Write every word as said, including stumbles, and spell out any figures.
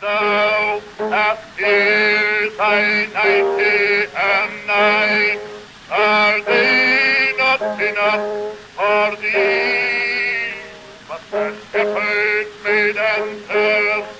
thou hast ears, thy ninety and nine, are they not enough for thee? But the shepherd made answer,